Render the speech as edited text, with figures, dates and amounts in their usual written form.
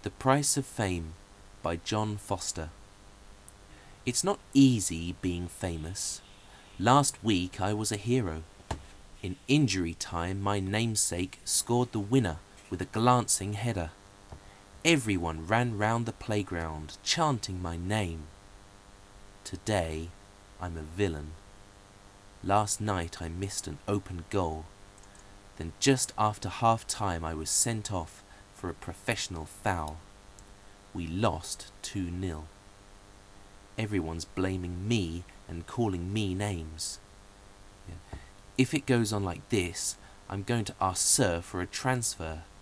The Price of Fame by John Foster. It's not easy being famous. Last week I was a hero. In injury time my namesake scored the winner with a glancing header. Everyone ran round the playground chanting my name. Today I'm a villain. Last night I missed an open goal. Then just after half-time I was sent off for a professional foul. We lost 2-0. Everyone's blaming me and calling me names. If it goes on like this, I'm going to ask Sir for a transfer.